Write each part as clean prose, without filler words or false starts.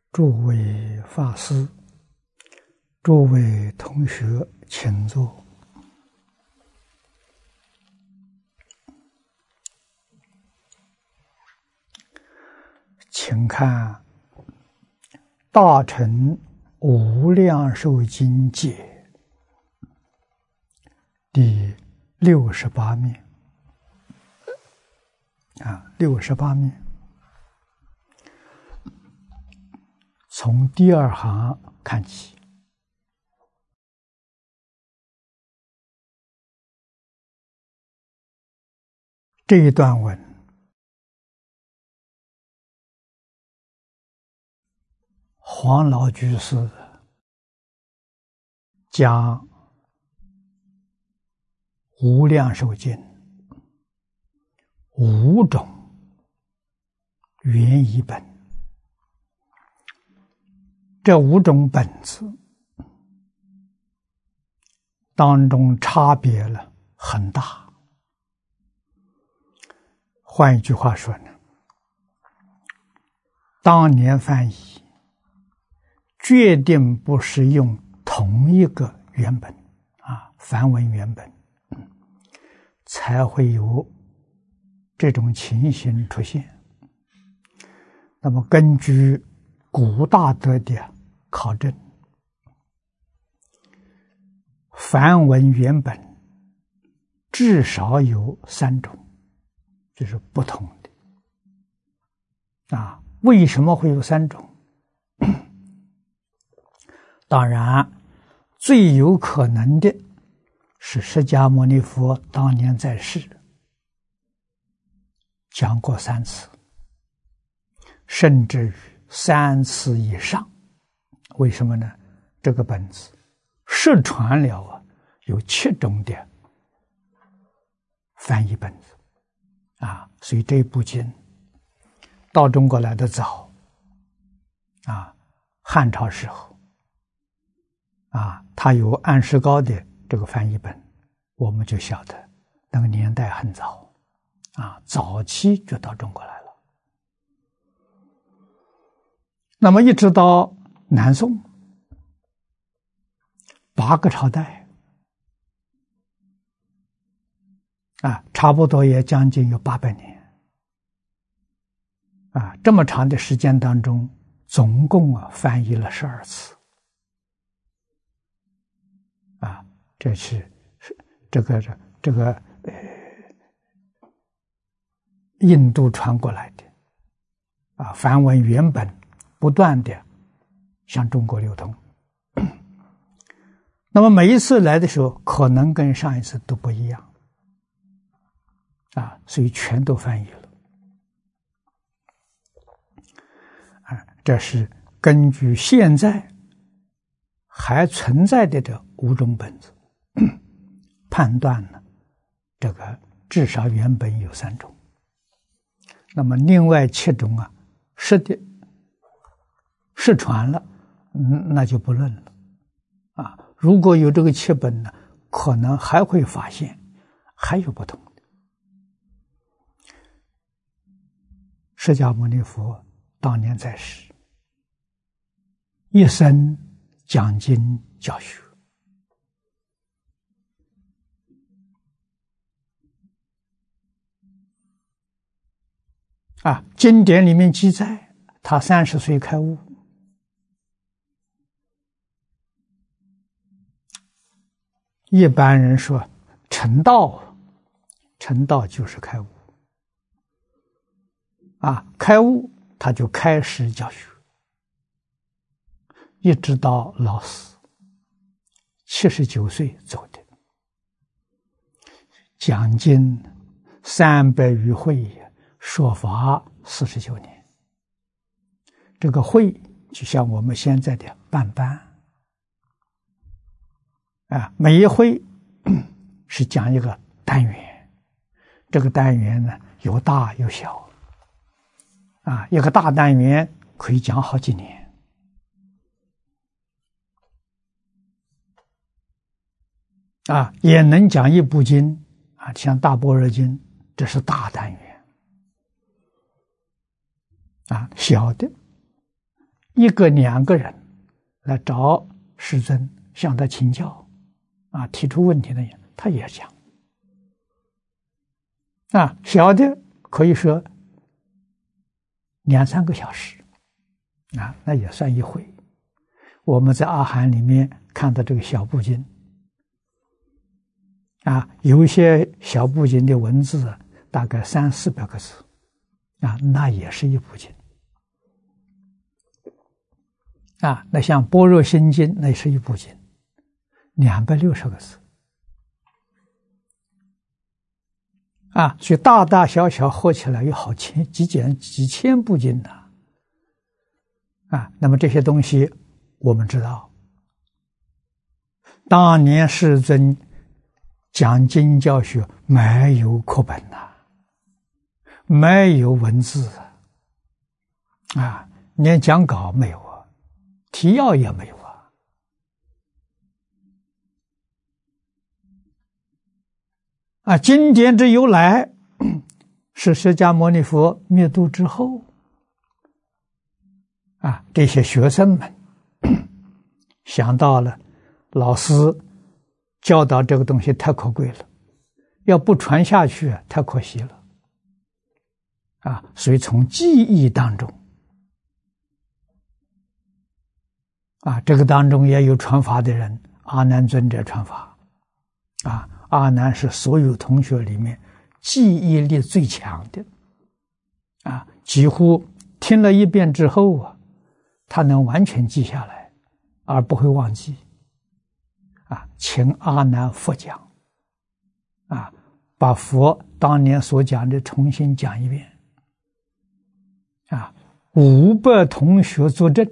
诸位法师、诸位同学，请坐。请看《大乘无量寿经解》第68面，68面，从第二行看起。这一段文黄老居士将无量寿经5种原译本，这5种本子当中差别了很大。换一句话说呢，当年翻译决定不是用同一个原本梵文原本，才会有这种情形出现。那么根据古大德的考证，梵文原本至少有3种，这是不同的。为什么会有3种？当然，最有可能的是释迦牟尼佛当年在世讲过3次，甚至于3次以上。为什么呢？这个本子失传了有7种的翻译本子所以这部经到中国来的早汉朝时候它有安世高的这个翻译本，我们就晓得那个年代很早早期就到中国来了。那么一直到南宋8个朝代差不多也将近有800年这么长的时间当中，总共翻译了12次这是这个印度传过来的梵文原本不断的向中国流通。那么每一次来的时候，可能跟上一次都不一样所以全都翻译了这是根据现在还存在的这5种本子判断了这个至少原本有3种，那么另外7种失传了，那就不论了如果有这个7本呢，可能还会发现还有不同的。释迦牟尼佛当年在世，一生讲经教学经典里面记载他30岁开悟，一般人说成道就是开悟开悟他就开始教学，一直到老死79岁走的，讲经300余会，说法49年。这个会就像我们现在的办班每一会是讲一个单元，这个单元呢有大有小一个大单元可以讲好几年也能讲一部经像大般若经，这是大单元小的一个两个人来找世尊向他请教，提出问题的人，他也讲。小的可以说2、3个小时，那也算一回。我们在阿含里面看到这个小部经，有一些小部经的文字大概300、400个字，那也是一部经。那像般若心经，那是一部经，260个字。所以大大小小合起来有几千部经呢。那么这些东西我们知道，当年世尊讲经教学没有课本没有文字连讲稿没有提要也没有经典之由来是释迦牟尼佛灭度之后这些学生们想到了老师教导这个东西太可贵了，要不传下去太可惜了所以从记忆当中这个当中也有传法的人，阿难尊者传法阿难是所有同学里面记忆力最强的几乎听了一遍之后他能完全记下来而不会忘记请阿难复讲把佛当年所讲的重新讲一遍500同学作证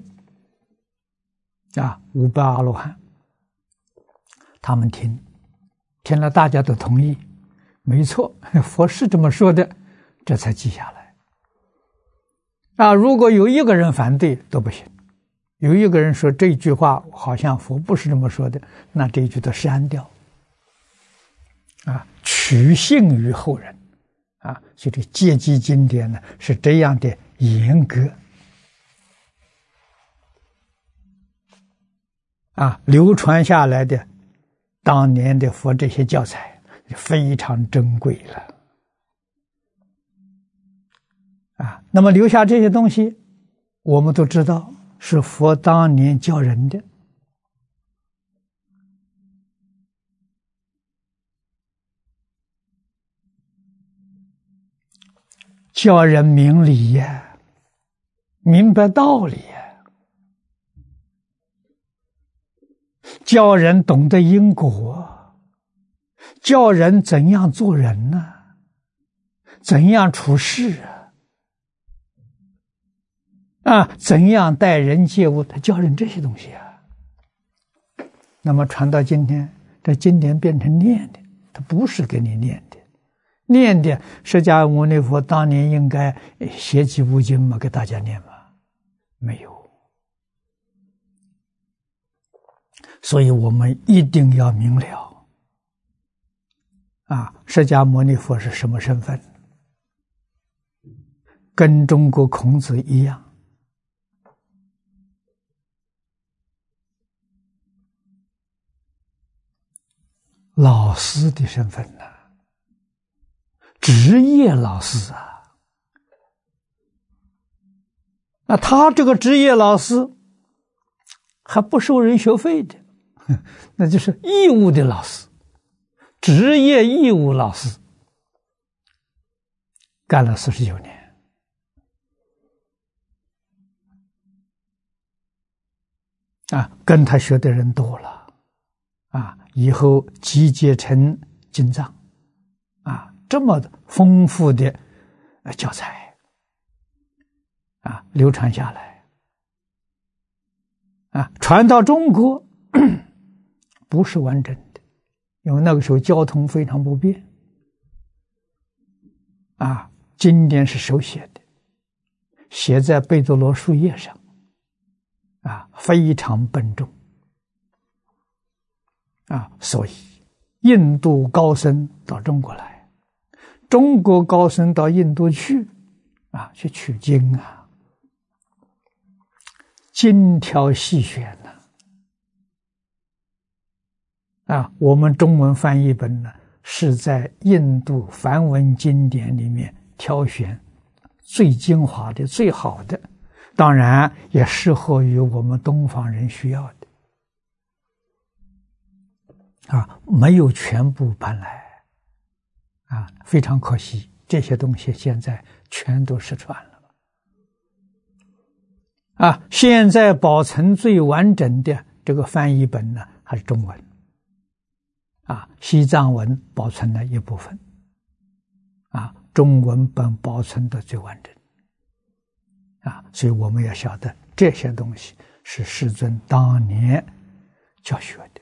500阿罗汉他们听了大家都同意，没错，佛是这么说的，这才记下来如果有一个人反对都不行，有一个人说这句话好像佛不是这么说的，那这一句都删掉取信于后人所以这戒记经典呢是这样的严格流传下来的当年的佛这些教材非常珍贵了那么留下这些东西我们都知道是佛当年教人的教人明理呀，明白道理呀，教人懂得因果，教人怎样做人呢？怎样处事怎样待人接物，他教人这些东西那么传到今天，这经典变成念的，它不是给你念的。念的释迦牟尼佛当年应该写几部经嘛，给大家念嘛，没有。所以我们一定要明了释迦牟尼佛是什么身份，跟中国孔子一样，老师的身份呢，职业老师那他这个职业老师还不收人学费的，那就是义务的老师，职业义务老师，干了49年跟他学的人多了以后集结成经藏这么丰富的教材流传下来传到中国不是完整的，因为那个时候交通非常不便经典是手写的，写在贝多罗树叶上非常笨重所以印度高僧到中国来，中国高僧到印度去去取经精挑细选呢。我们中文翻译本呢，是在印度梵文经典里面挑选最精华的、最好的，当然也适合于我们东方人需要的。没有全部搬来，非常可惜，这些东西现在全都失传了。现在保存最完整的这个翻译本呢，还是中文。西藏文保存了一部分，中文本保存的最完整。所以我们要晓得这些东西是世尊当年教学的。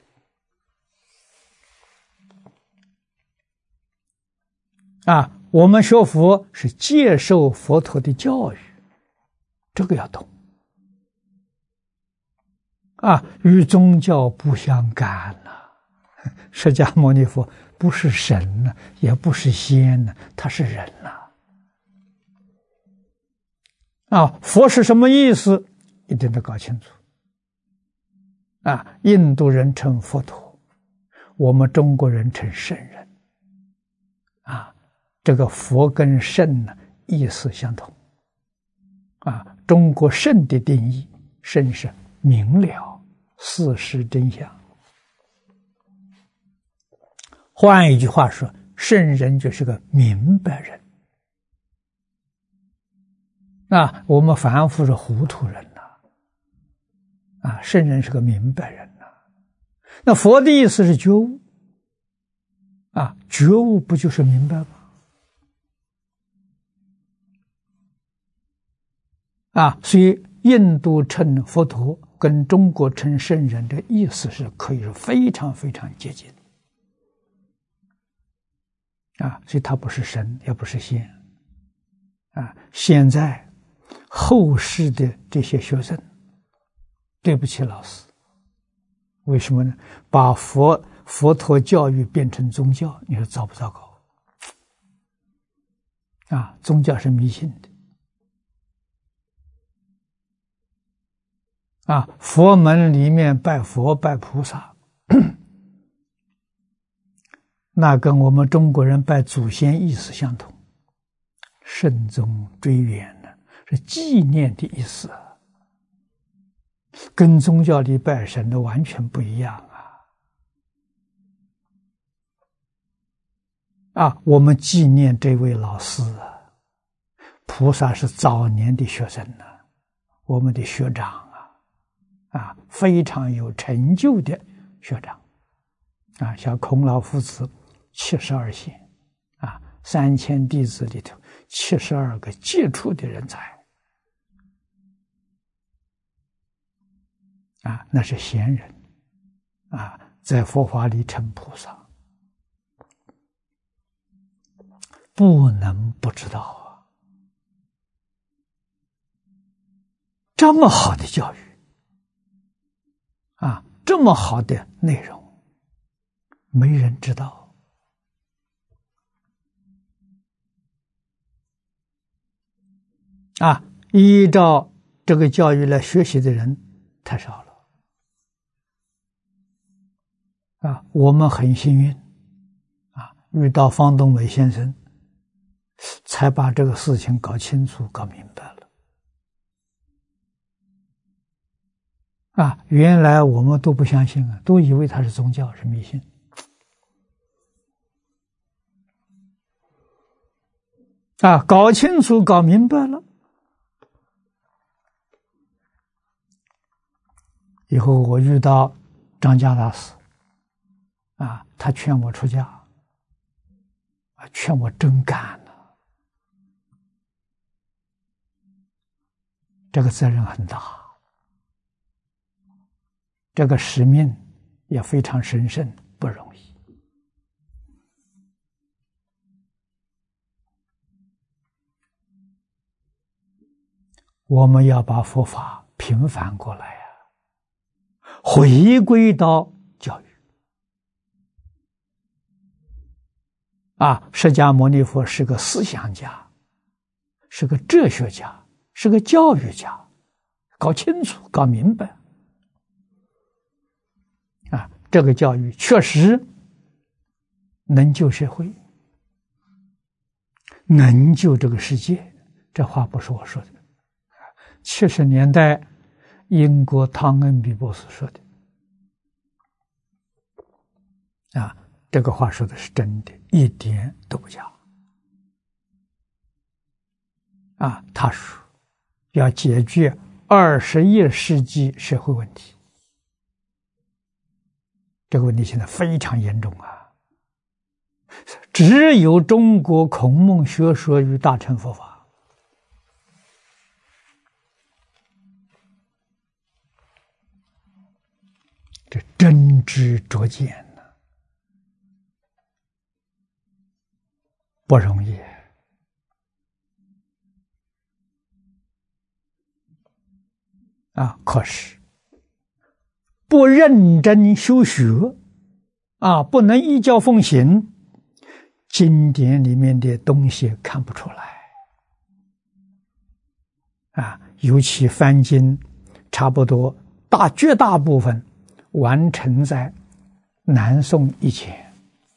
我们学佛是接受佛陀的教育，这个要懂。与宗教不相干了。释迦牟尼佛不是神呢，也不是仙呢，他是人佛是什么意思？一定得搞清楚。印度人称佛陀，我们中国人称圣人。这个佛跟圣呢意思相同。中国圣的定义，圣是明了事实真相。换一句话说，圣人就是个明白人。我们凡夫是糊涂人圣人是个明白人那佛的意思是觉悟。觉悟不就是明白吗？所以印度称佛陀跟中国称圣人的意思是可以说非常非常接近。所以他不是神，也不是仙。现在后世的这些学生，对不起老师，为什么呢？把佛陀教育变成宗教，你说糟不糟糕？宗教是迷信的。佛门里面拜佛拜菩萨，那跟我们中国人拜祖先意思相同，慎终追远呢，是纪念的意思，跟宗教里拜神的完全不一样我们纪念这位老师菩萨是早年的学生我们的学长非常有成就的学长像孔老夫子72贤3000弟子里头72个杰出的人才那是贤人在佛法里称菩萨，不能不知道这么好的教育这么好的内容，没人知道依照这个教育来学习的人太少了我们很幸运遇到方东伟先生，才把这个事情搞清楚搞明白了原来我们都不相信都以为它是宗教，是迷信搞清楚搞明白了以后，我遇到张家大师他劝我出家劝我真干这个责任很大，这个使命也非常神圣，不容易我们要把佛法平反过来回归到教育释迦牟尼佛是个思想家，是个哲学家，是个教育家， 搞清楚、搞明白。啊，这个教育确实能救社会，能救这个世界。这话不是我说的，70年代英国汤恩比博士说的。啊，这个话说的是真的，一点都不假。啊，他说要解决21世纪社会问题，这个问题现在非常严重啊！只有中国孔孟学说与大乘佛法，这真知灼见呢，不容易。啊，可是不认真修学，啊，不能依教奉行，经典里面的东西看不出来。啊，尤其翻经，差不多绝大部分完成在南宋以前。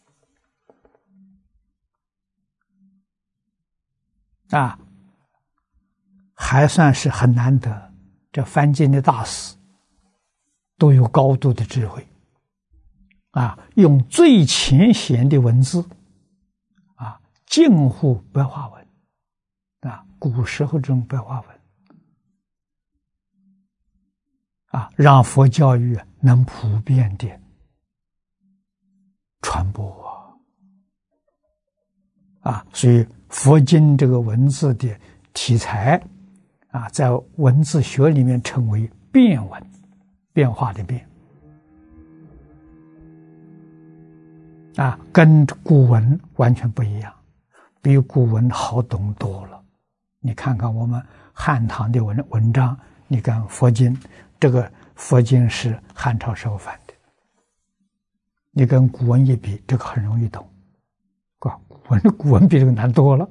啊，还算是很难得。这翻经的大师都有高度的智慧，啊，用最浅显的文字，啊，近乎白话文，啊，古时候这种白话文，啊，让佛教育能普遍的传播啊，所以佛经这个文字的题材。啊，在文字学里面称为变文，变化的变。啊，跟古文完全不一样，比古文好懂多了。你看看我们汉唐的文章，你看佛经，这个佛经是汉朝时候翻的，你跟古文一比，这个很容易懂。古文比这个难多了。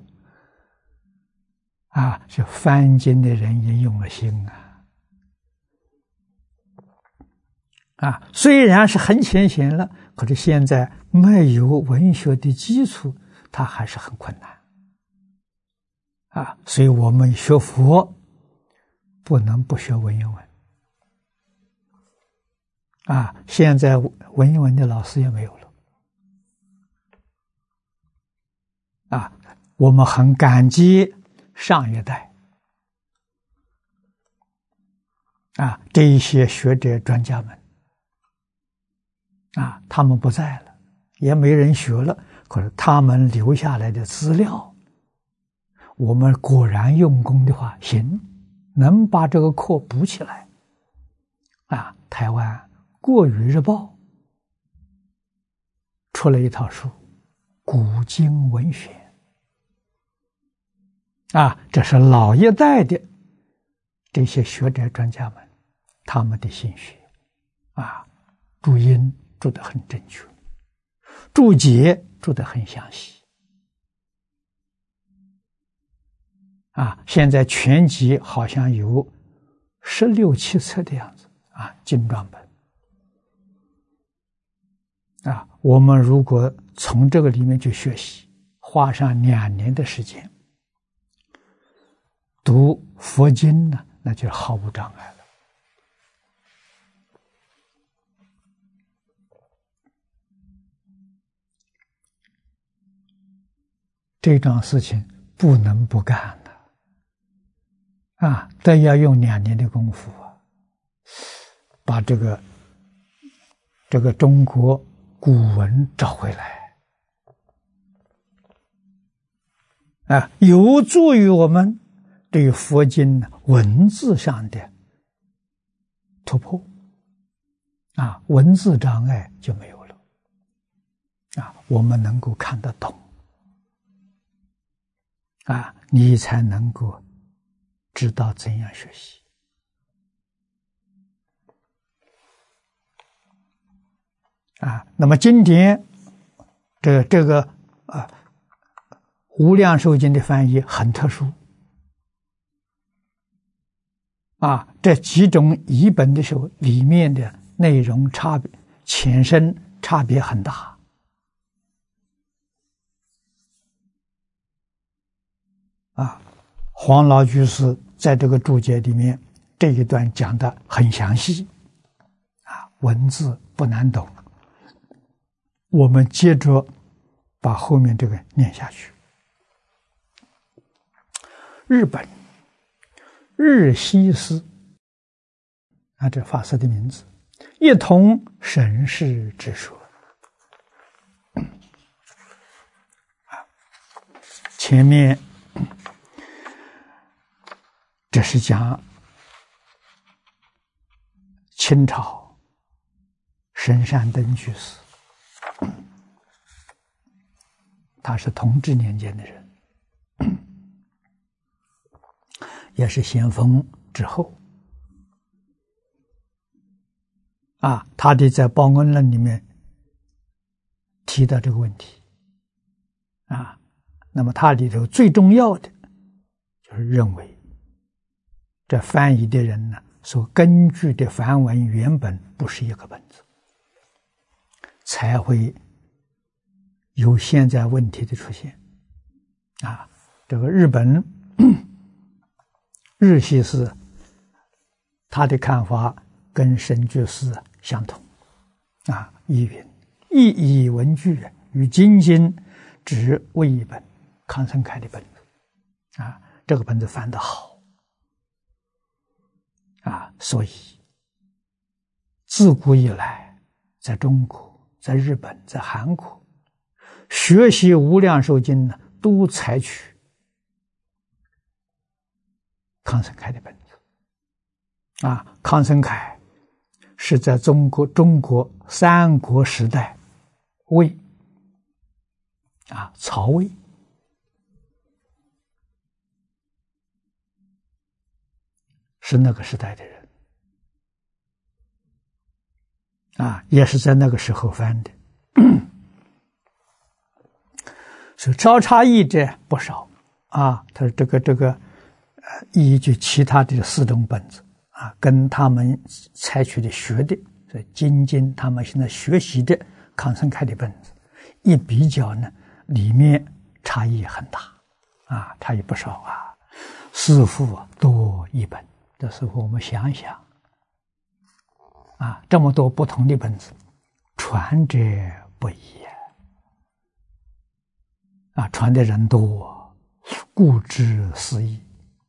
啊，是翻经的人也用了心啊！啊，虽然是很浅显了，可是现在没有文学的基础，它还是很困难。啊，所以我们学佛不能不学文言文。啊，现在文言文的老师也没有了。啊，我们很感激上一代啊，这一些学者专家们啊，他们不在了，也没人学了，可是他们留下来的资料，我们果然用功的话，行，能把这个课补起来。啊，台湾国语日报出了一套书《古今文选》。啊，这是老一代的这些学者专家们他们的心血。啊，注音注得很正确，注解注得很详细。啊，现在全集好像有16、17册的样子啊，精装本。啊，我们如果从这个里面去学习，花上2年的时间读佛经呢，那就毫无障碍了。这桩事情不能不干的，啊，都要用2年的功夫啊，把这个中国古文找回来，啊，有助于我们对佛经文字上的突破，啊，文字障碍就没有了，啊，我们能够看得懂，啊，你才能够知道怎样学习。啊，那么今天这个无量寿经的翻译很特殊。 这几种译本的时候，里面的内容差别、浅深差别很大。黄老居士在这个注解里面这一段讲的很详细，文字不难懂。我们接着把后面这个念下去。日本日西寺这法师的名字，一同审视之说。前面这是讲清朝神山灯居士，他是同治年间的人，也是咸丰之后。他的在《报恩论》里面提到这个问题。那么他里头最重要的就是认为这翻译的人呢，所根据的梵文原本不是一个本子，才会有现在问题的出现。这个日本日系寺他的看法跟神觉寺相同。译云：意译文句与今经只为一本，康生开的本子。这个本子翻得好。所以自古以来，在中国、在日本、在韩国，学习无量寿经呢，都采取康生开的本子。康生开是在中国三国时代魏曹魏是那个时代的人也是在那个时候翻的。所以交叉译者不少他说这个依据其他的4种本子跟他们采取的学的所以经他们现在学习的康生开的本子一比较呢，里面差异很大差异不少师父多一本。这时候我们想想这么多不同的本子，传者不一传的人多，故知思义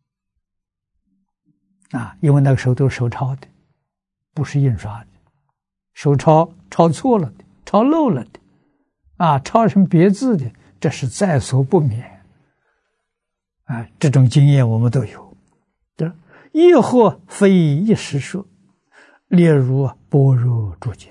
因为那个时候都是手抄的，不是印刷的，手抄错了的，抄漏了的抄成别字的，这是在所不免这种经验我们都有。亦或非一时说，例如般若诸经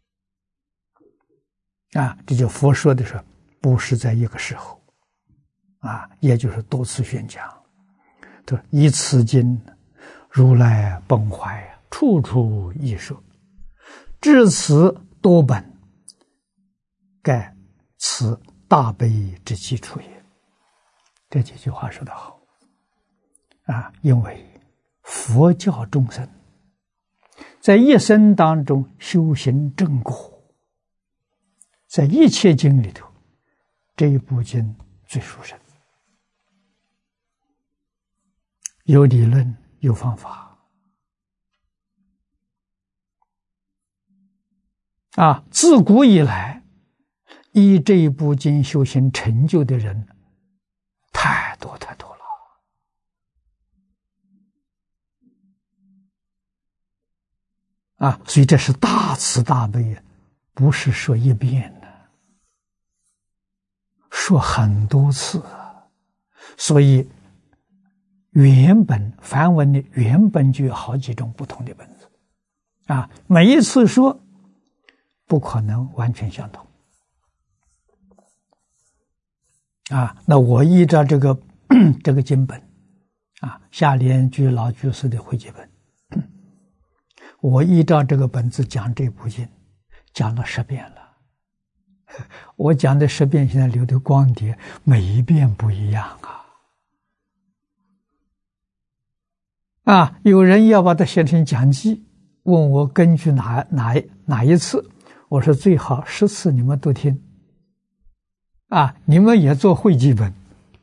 这就佛说的时候不是在一个时候也就是多次宣讲。以此经如来本怀处处艺说，至此多本，盖此大悲之基础也。这几句话说得好因为佛教众生在一生当中修行正果，在一切经里头，这一部经最殊胜，有理论，有方法自古以来依这一部经修行成就的人太多太多了所以这是大慈大悲，不是说一遍的，说很多次所以原本梵文的原本就有好几种不同的本子每一次说不可能完全相同那我依照这个经本下联居老居士的汇集本，我依照这个本子讲这部经，讲了10遍了。我讲的10遍现在留的光碟，每一遍不一样有人要把它写成讲记，问我根据哪一次，我说最好10次你们都听，你们也做汇记本，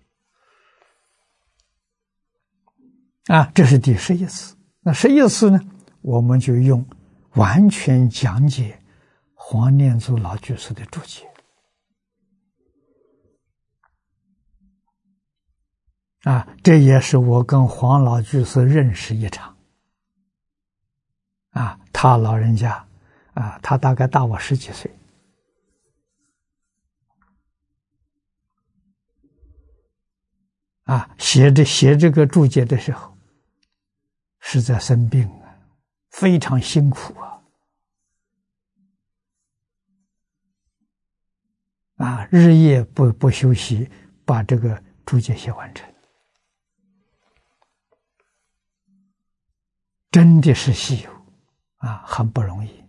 这是第11次。那11次呢，我们就用完全讲解黄念祖老居士的注解。这也是我跟黄老居士认识一场。他老人家他大概大我10几岁。写这个注解的时候，是在生病非常辛苦日夜不休息，把这个注解写完成。真的是稀有很不容易。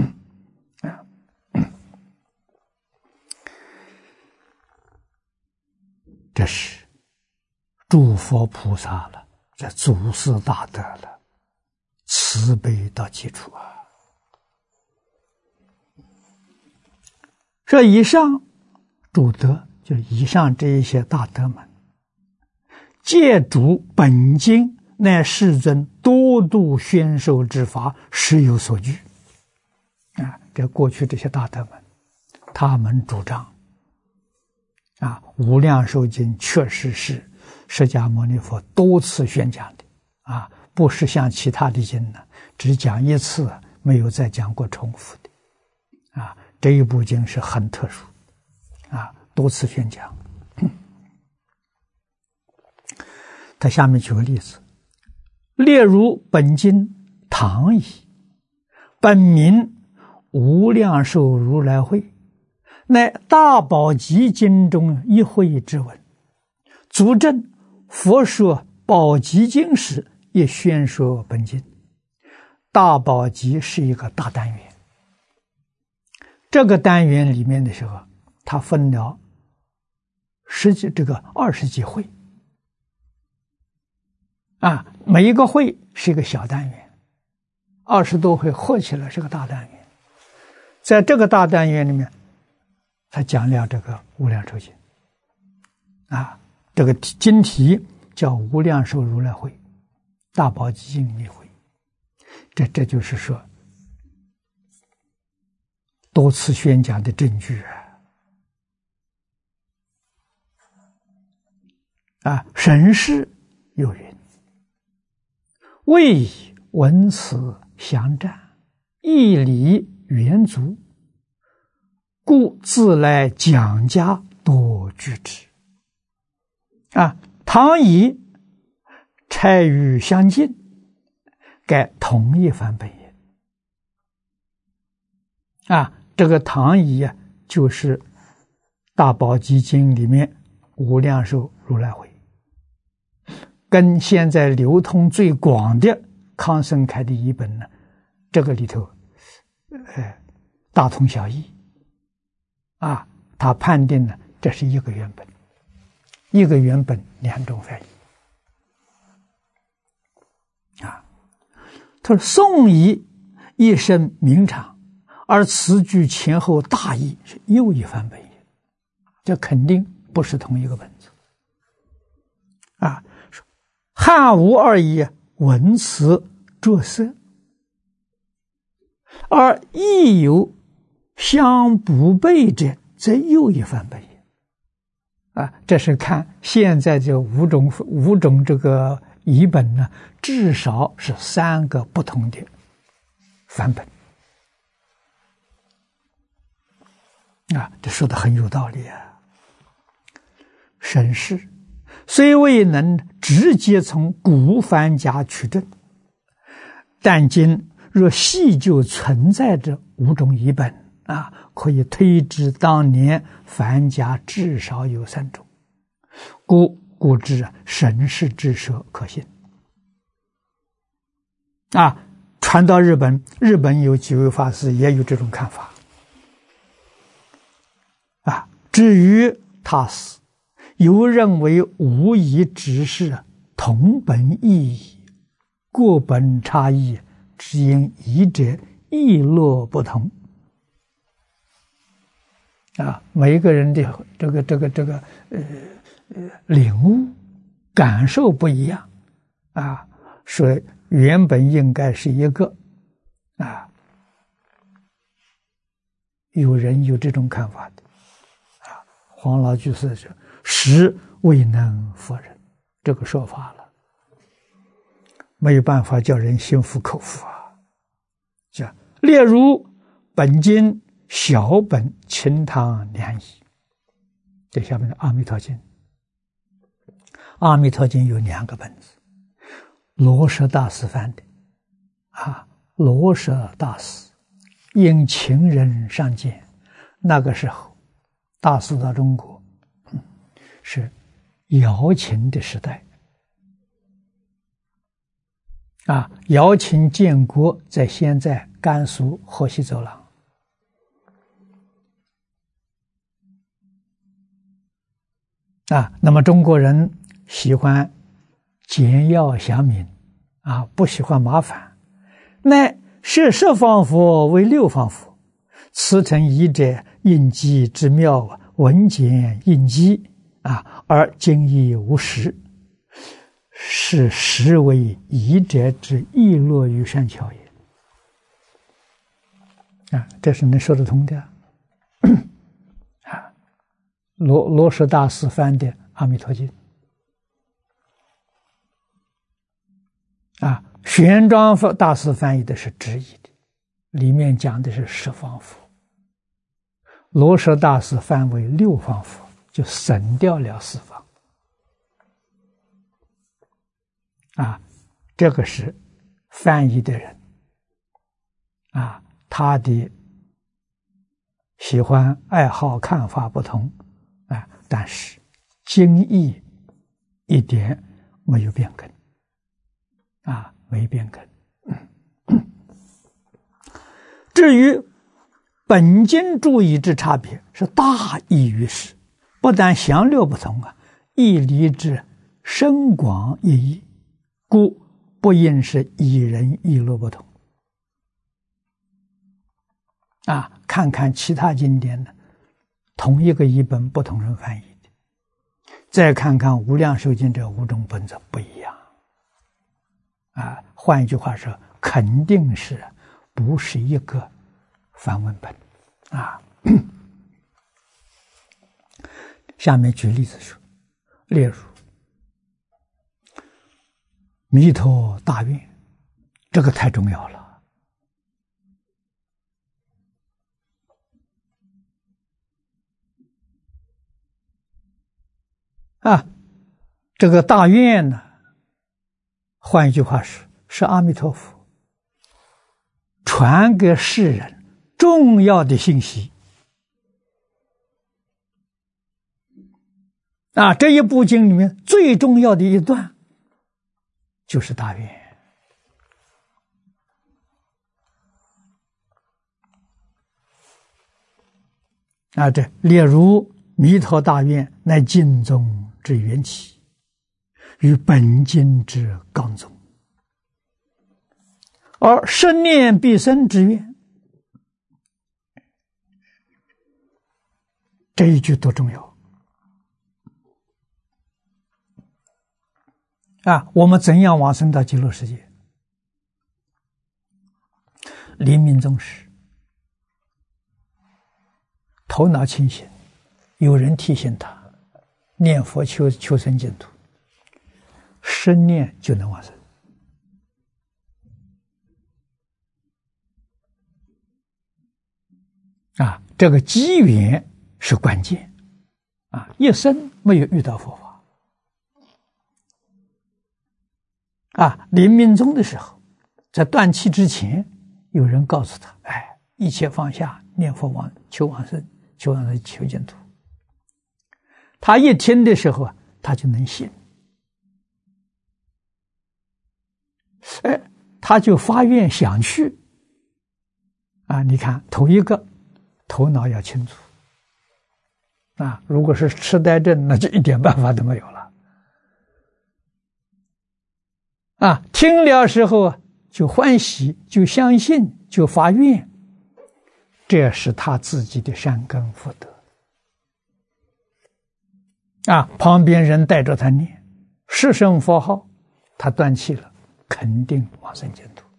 这是诸佛菩萨了，这祖师大德了，慈悲到基础这以上诸德，就以上这一些大德们，借主本经乃世尊多度宣授之法，实有所据。这过去这些大德们，他们主张无量寿经确实是释迦牟尼佛多次宣讲的不是像其他的经呢，只讲一次，没有再讲过重复的这一部经是很特殊多次宣讲。他下面举个例子，例如本经唐译，本名无量寿如来会，乃大宝积经中一会之文，足证佛说宝积经时也宣说本经。大宝积是一个大单元，这个单元里面的时候，它分了20几会每一个会是一个小单元，20多会合起来是个大单元。在这个大单元里面，他讲了这个无量寿经这个经题叫无量寿如来会，大宝积经一会。这就是说多次宣讲的证据神事有云：为闻此详赞，义理圆足，故自来讲家多具之。唐译差与相近，该同一梵本也。这个唐译就是大宝积经里面无量寿如来会，跟现在流通最广的康生开的译本呢，这个里头大同小异他判定呢，这是一个原本，一个原本2种翻译他说宋译一生名长，而词句前后大异，是又一番本译，这肯定不是同一个本子汉吴二译文词着色，而亦有相不悖者，则又一番本译这是看现在这五种这个译本呢，至少是3个不同的梵本这说的很有道理审视虽未能直接从古梵家取证，但今若细究存在着5种译本可以推知当年梵家至少有3种，故知神事之说可信传到日本，日本有几位法师也有这种看法至于他死，又认为无疑只是同本异义， 各本差异，只因译者意落不同。每一个人的领悟感受不一样说原本应该是一个有人有这种看法的黄老居士说实未能否认这个说法了，没有办法叫人心服口服例如本经小本清汤良医，这下面的《阿弥陀经》，《阿弥陀经》有2个本子，罗什大师翻的罗什大师因情人上见，那个时候大师到中国是瑶琴的时代瑶琴建国在现在甘肃河西走廊那么中国人喜欢简要详明不喜欢麻烦，乃设十方佛为6方佛，此诚译者应机之妙，文简应机而经义无实，是实为译者之意落于善巧也这是能说得通的罗什大师翻的《阿弥陀经》玄奘大师翻译的是直译的，里面讲的是十方佛，罗什大师翻为6方佛，就省掉了4方这个是翻译的人他的喜欢爱好看法不同但是经义一点没有变更没变更至于本经注译之差别，是大异于世，不但详略不同义理之深广异义，故不应是以人义落不同看看其他经典呢，同一个译本不同人翻译的，再看看无量寿经这5种本子不一样换一句话说，肯定是不是一个梵文本下面举例子说，例如弥陀大愿，这个太重要了这个大愿呢，换一句话说，是阿弥陀佛传给世人重要的信息这一部经里面最重要的一段就是大愿这例如弥陀大愿乃经中之缘起，与本经之纲宗，而生念必生之愿，这一句多重要我们怎样往生到极乐世界？临命终时，头脑清醒，有人提醒他念佛求生净土，生念就能往生这个机缘是关键一生没有遇到佛法临命终的时候，在断气之前，有人告诉他一切放下，念佛求往生，求净土。他一听的时候他就能信他就发愿想去你看头一个头脑要清楚如果是痴呆症，那就一点办法都没有了听了时候就欢喜，就相信，就发愿，这是他自己的善根福德。旁边人带着他念十声佛号，他断气了，肯定往生净土。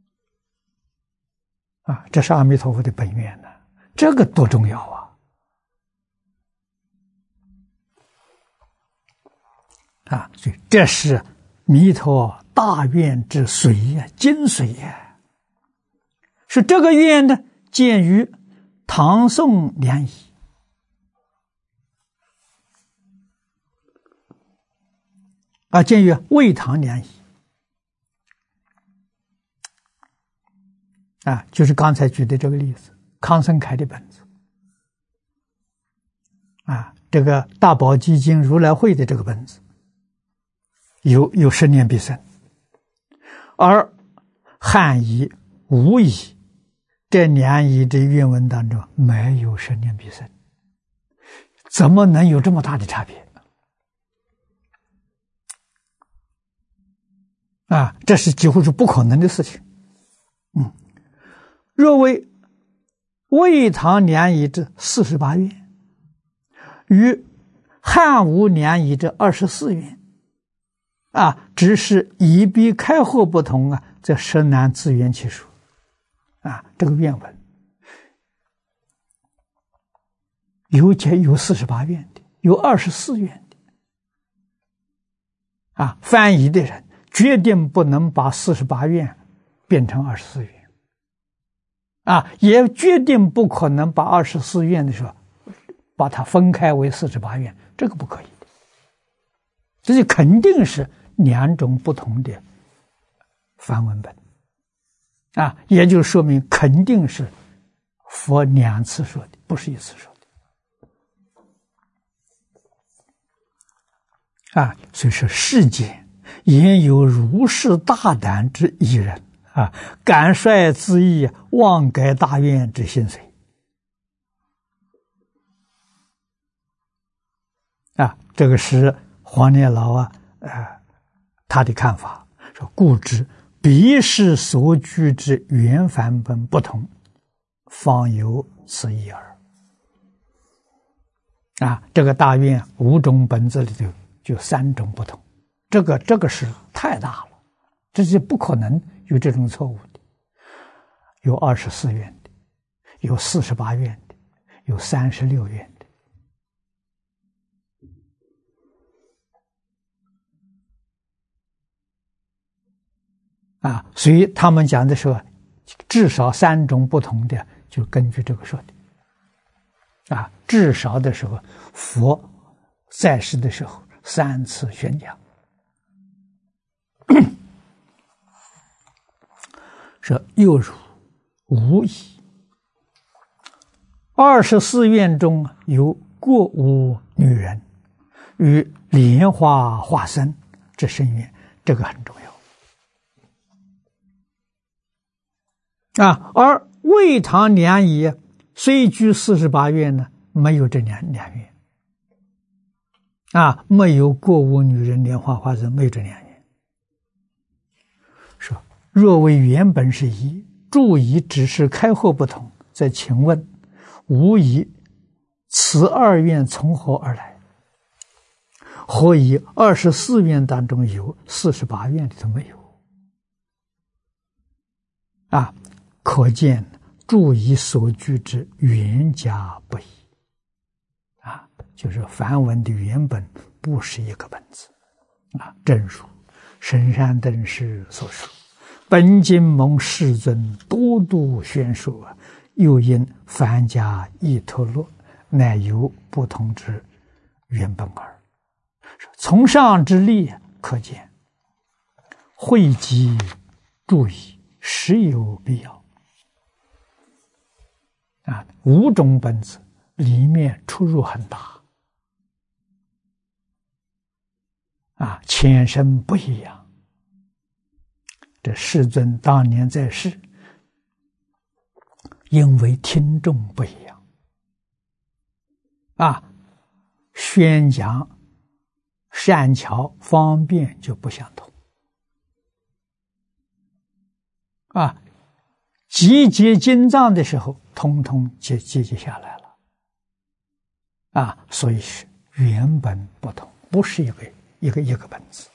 这是阿弥陀佛的本愿呢，这个多重要所以这是弥陀大愿之髓呀，精髓呀。是这个愿呢，见于唐宋联谊见于魏唐联谊就是刚才举的这个例子，康生开的本子这个大宝积经如来会的这个本子有10年必生，而汉译、吴译这两译的原文当中没有10年必生，怎么能有这么大的差别？这是几乎是不可能的事情。若为魏唐联译之48愿，与汉吴联译之24愿，只是以彼开合不同则实难自圆其说。这个愿文有48愿的，有24愿的。翻译的人决定不能把48愿变成24愿。也决定不可能把24愿的时候把它分开为48愿，这个不可以的。这就肯定是2种不同的梵文本也就说明肯定是佛2次说的，不是1次说的。所以说世间也有如是大胆之一人敢率自意，妄改大愿之心髓。这个是黄念老他的看法，说故知彼世所居之原梵本不同，方有此意耳。这个大愿5种本子里头就3种不同，这个是太大了，这是不可能有这种错误的。有24愿的，有48愿的，有36愿的。所以他们讲的时候，至少3种不同的，就根据这个说的。至少的时候，佛在世的时候3次宣讲。说又如无疑，24愿中有过无女人与莲花化身之深愿，这个很重要。而魏唐联译虽居48愿呢，没有这两愿没有过无女人莲花化身，没有这2愿。说若为原本是一，注以只是开合不同，则请问无疑此2愿从何而来？何以24愿当中有，48愿里头没有？可见注以所居之原家不一。就是梵文的原本不是一个本子。正如神山等师所说，本经蒙世尊多度宣说，又因梵家亦脱落，乃有不同之原本耳。从上之例可见，汇集注意实有必要。5种本子里面出入很大前身不一样。这世尊当年在世，因为听众不一样宣讲善巧方便就不相同啊，集结经藏的时候，通通集结下来了，啊，所以是原本不同，不是一个本子，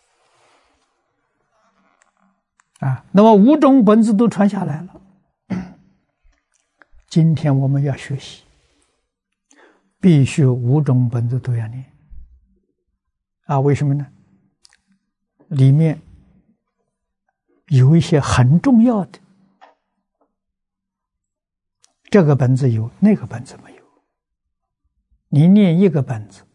啊，那么5种本子都传下来了。今天我们要学习，必须5种本子都要念，啊，为什么呢？里面有一些很重要的，这个本子有，那个本子没有。你念一个本子，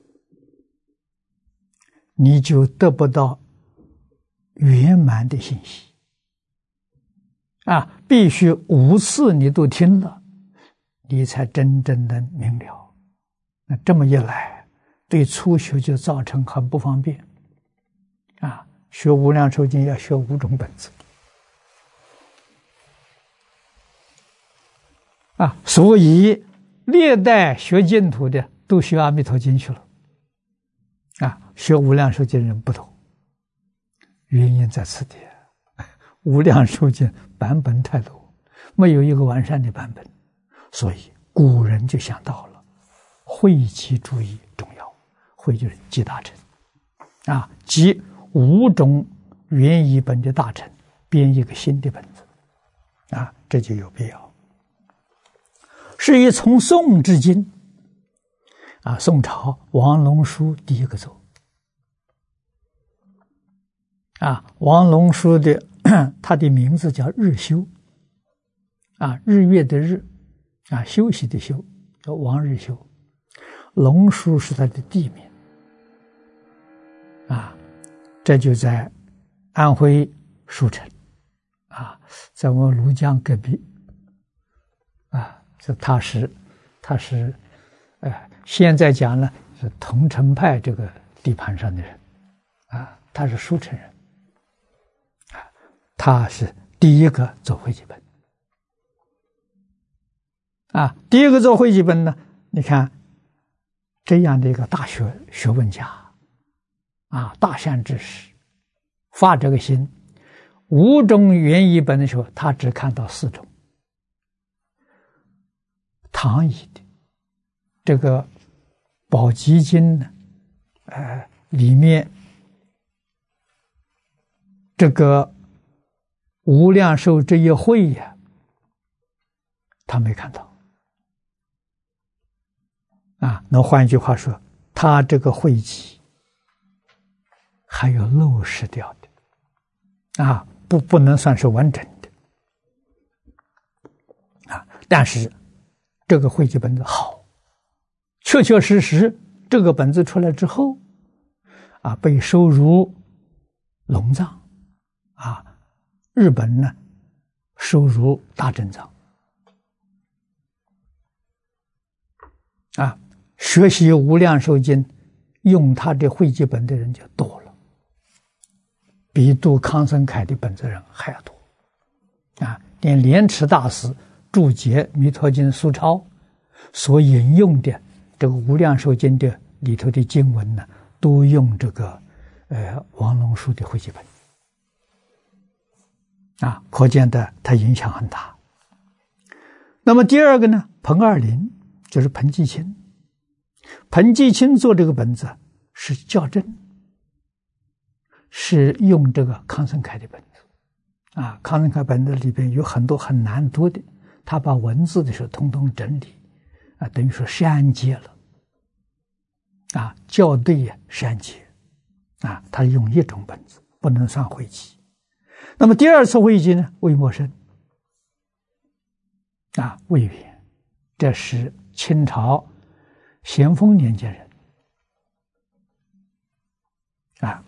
你就得不到圆满的信息，啊，必须5次你都听了，你才真正的明了。那这么一来，对初学就造成很不方便，啊，学无量寿经要学5种本子，啊，所以历代学净土的都学阿弥陀经去了，啊，学无量寿经人不同，原因在此地。无量寿经版本太多，没有一个完善的版本，所以古人就想到了汇集注意重要，汇就是集大成，啊，集5种原译本的大成，编一个新的本子，啊，这就有必要。是以从宋至今，啊，宋朝王龙书第一个做，啊，王龙书的他的名字叫日修，啊，日月的日，啊，休息的休，叫王日修。龙书是他的地名，啊，这就在安徽舒城，啊，在我们庐江隔壁，啊，这他是，现在讲呢是桐城派这个地盘上的人，啊，他是舒城人，啊，他是第一个做汇集本，啊，第一个做汇集本呢，你看这样的一个大学问家，啊，大善知识，发这个心，5种原译本的时候，他只看到4种。唐译的这个宝积经呢，里面这个无量寿这一会呀，他没看到，啊，那换一句话说，他这个会集还有漏失掉的，啊，不能算是完整的，啊，但是这个汇集本子好，确确实实这个本子出来之后，啊，被收入龙藏，啊，日本呢收入大正藏，啊，学习无量寿经用他的汇集本的人就多了，比读康僧凯的本子人还要多，啊，连莲池大师注解《弥陀经》疏钞所引用的这个无量寿经的里头的经文呢，都用这个王龙书的汇集本，啊，可见的它影响很大。那么第二个呢，彭二林就是彭继清，彭继清做这个本子是校正，是用这个康僧凯的本子，啊，康僧凯本子里边有很多很难读的，他把文字的时候统统整理，啊，等于说删节了，啊，校对呀，删节，啊，他用1种本子，不能算汇集。那么第2次汇集呢，魏默生，啊，魏源，这是清朝咸丰年间人，啊，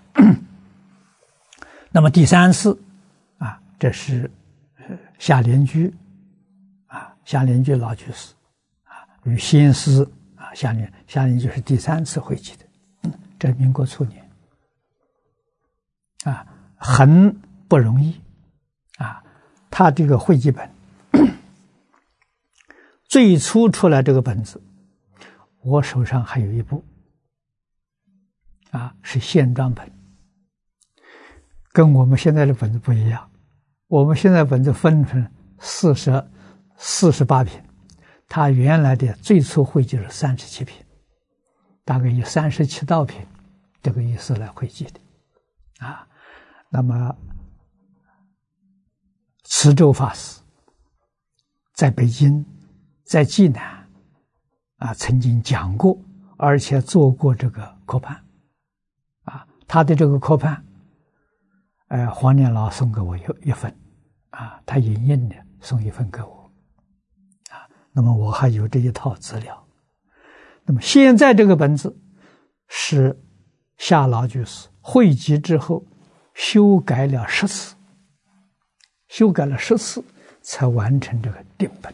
那么第3次，啊，这是夏莲居，啊，夏莲居老居士，啊，与先师，啊，夏莲居是第3次汇集的，这民国初年，啊，很不容易，啊，他这个汇集本最初出来这个本子，我手上还有一部，啊，是线装本，跟我们现在的本子不一样， 我们现在本子分成48品，它原来的最初汇集是37品，大概以37道品这个意思来汇集的啊。那么慈州法师在北京，在济南啊曾经讲过，而且做过这个科判啊。他的这个科判，黄念老送给我一份啊，他影印的送一份给我啊。那么我还有这一套资料。那么现在这个本子是夏老居士汇集之后修改了10次，修改了10次才完成这个定本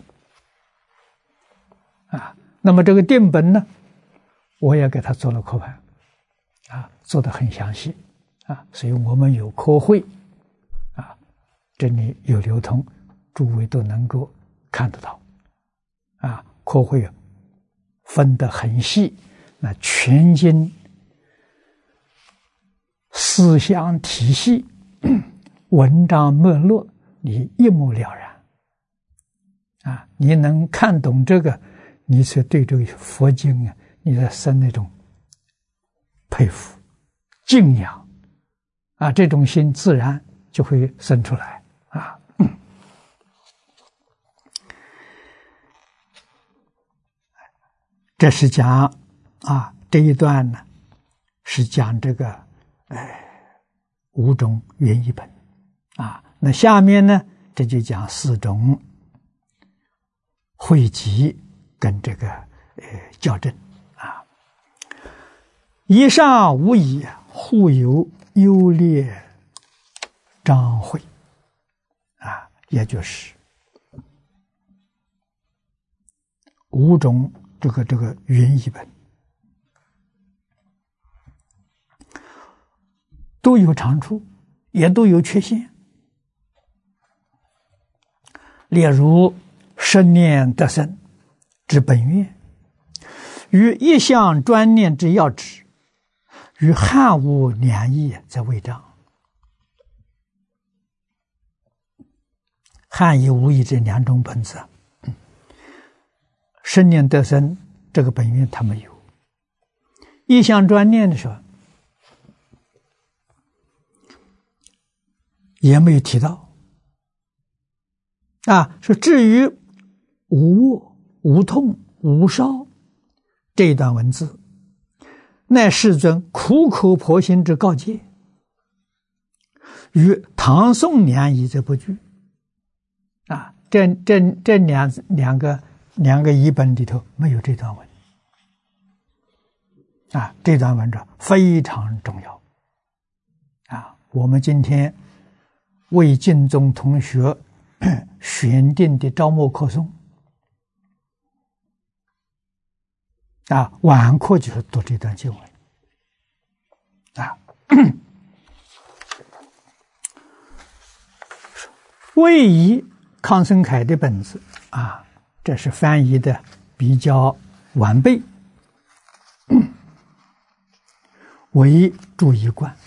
啊。那么这个定本呢，我也给他做了科判啊，做得很详细啊，所以我们有科会啊，这里有流通，诸位都能够看得到啊。科会分得很细，那全经思想体系、文章脉络，你一目了然啊！你能看懂这个，你是对这个佛经啊，你在生那种佩服、敬仰啊，这种心自然就会生出来啊。这是讲啊，这一段呢是讲这个5种原译本啊。那下面呢，这就讲4种汇集跟这个校正啊。以上无疑互有优劣章会啊，也就是5种这个原译本都有长处，也都有缺陷。例如十念得生之本愿，与一向专念之要旨，与汉武两义在为章。汉译武译这2种本子，十念得生这个本愿他没有，一向专念的时候也没有提到啊。说至于无卧、无痛、无烧这一段文字，乃世尊苦口婆心之告诫，与唐宋两译这部剧啊，这两个译本里头没有这段文啊，这段文章非常重要啊。我们今天为晋中同学选定的招募课诵啊，晚课就是读这段经文啊。魏以康生凯的本子啊，这是翻译的比较完备，为注一观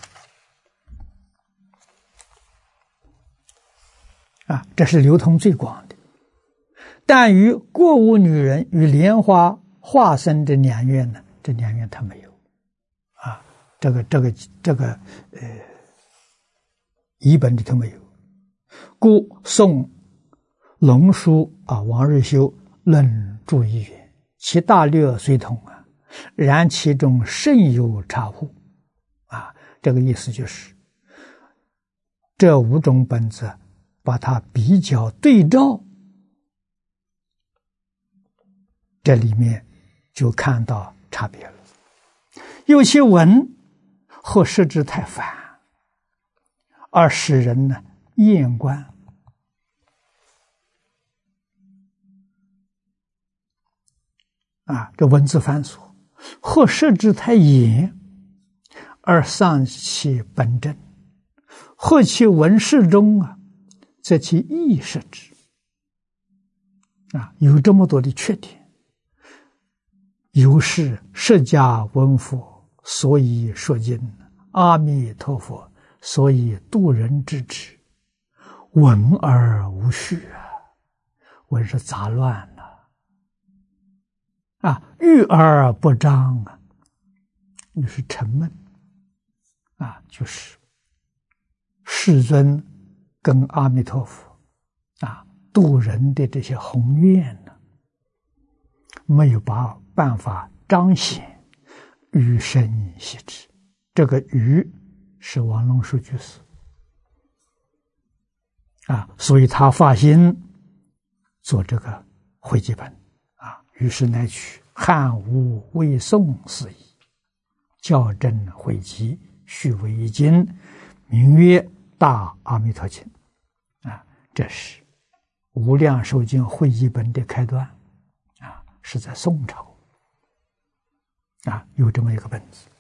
啊，这是流通最广的。但与过无女人与莲花化身的两愿呢，这两愿他没有啊，这个译本里头没有。故宋龙书啊王日修论注一愿，其大略虽同啊，然其中甚有差互啊。这个意思就是这5种本子把它比较对照，这里面就看到差别了。有其文或设置太繁，而使人呢厌观啊，这文字繁琐，或设置太严，而丧其本真；或其文适中啊，则其意设置啊，有这么多的缺点。由是释迦文佛所以说经，阿弥陀佛所以度人之智， 文而无序啊，文是杂乱了啊，郁而不彰啊，就是沉闷啊，就是世尊跟阿弥陀佛啊度人的这些宏愿呢，没有办法彰显于身习之。这个于是王龙树居士啊，所以他发心做这个汇集本啊，于是乃取汉吴魏宋四夷，校正汇集，续为一经，名曰《大阿弥陀经》啊，这是无量寿经汇集本的开端啊，是在宋朝啊有这么一个本子。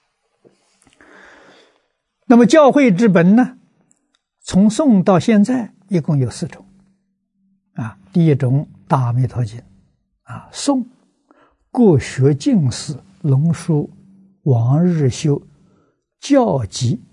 那么教会之本呢，从宋到现在一共有4种啊。第一种大阿弥陀经啊，宋国学净士龙树王日修教集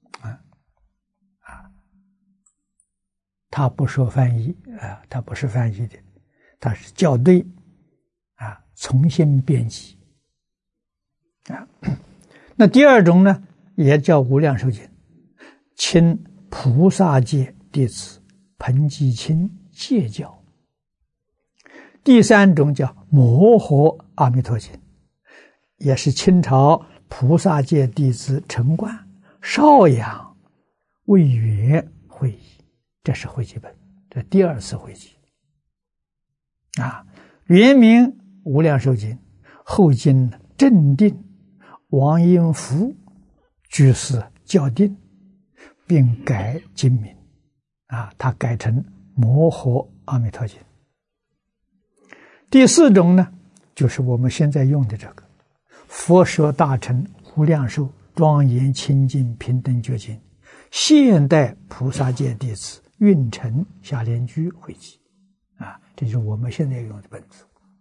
他不说翻译啊，他不是翻译的，他是校对啊，重新编辑啊。那第二种呢，也叫无量寿经，亲菩萨界弟子彭基清戒教。第三种叫摩诃阿弥陀经，也是清朝菩萨界弟子陈冠、邵阳、魏源会议，这是汇集本，这第2次汇集啊。原名无量寿经，后经正定王英福居士校订，并改经名啊，他改成摩诃阿弥陀经。第4种呢，就是我们现在用的这个佛说大乘无量寿庄严清净平等觉经，现代菩萨界弟子运城下莲居汇集啊，这就是我们现在用的本子。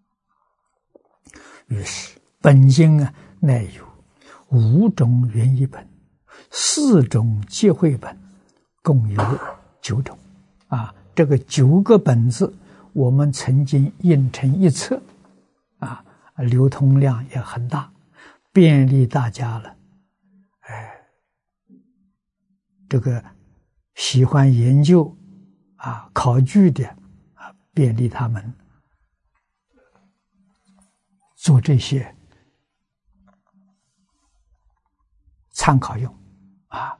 于是本经啊，乃有5种原译本，4种结汇本，共有9种啊。这个9个本子我们曾经印成一册啊，流通量也很大，便利大家了。这个喜欢研究啊考据的啊，便利他们做这些参考用啊。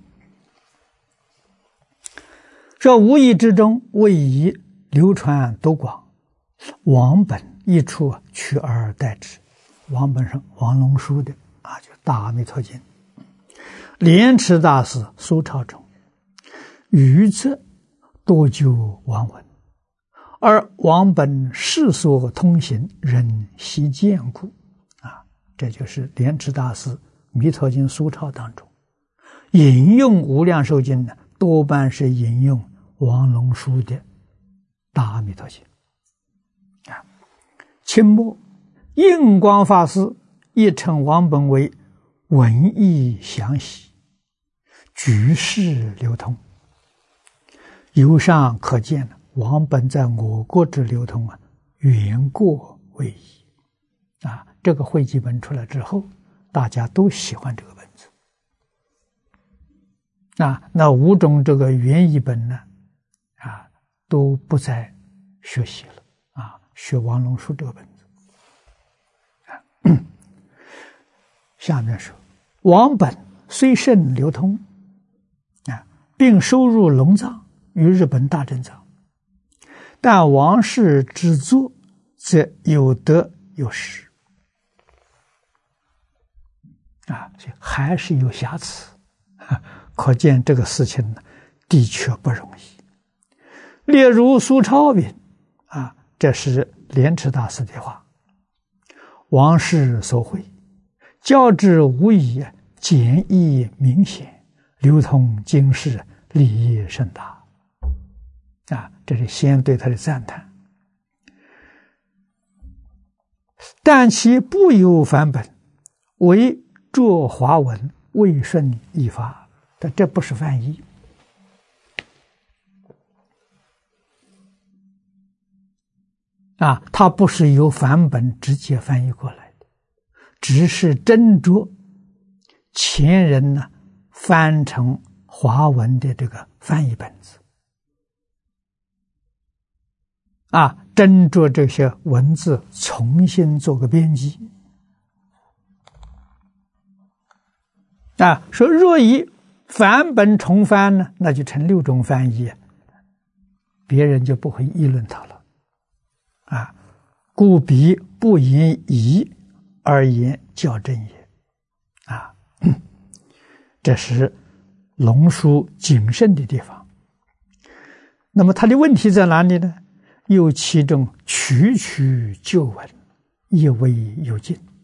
这无意之中为以流传多广，王本一处取而代之。王本上王龙书的啊，就大阿弥陀经。莲池大师苏超中余则多究王文，而王本世所通行，人悉见故啊。这就是莲池大师弥陀经苏超当中引用无量寿经呢，多半是引用王龙书的大阿弥陀经啊。清末印光法师亦称王本为文艺详细，举世流通。由上可见，王本在我国之流通啊，远过为宜啊。这个汇集本出来之后，大家都喜欢这个本子啊。那5种这个原译本呢啊，都不再学习了啊，学王龙书这个本子啊。下面说，王本虽甚流通啊，并收入龙藏与日本大正藏，但王氏之作则有得有失啊，所以还是有瑕疵，可见这个事情呢，的确不容易。例如苏超云啊，这是莲池大师的话：王氏所绘，教之无疑，简易明显，流通经世，利益甚大啊。这是先对他的赞叹。但其不有梵本，为作华文，未顺译法，但这不是翻译它不是由梵本直接翻译过来的，只是斟酌前人呢翻成华文的这个翻译本子，斟酌这些文字重新做个编辑。说若以梵本重翻呢，那就成6种翻译，别人就不会议论他了。故彼不言疑而言校正也。这是龙书谨慎的地方。那么他的问题在哪里呢？又其中曲曲旧文，意味有尽。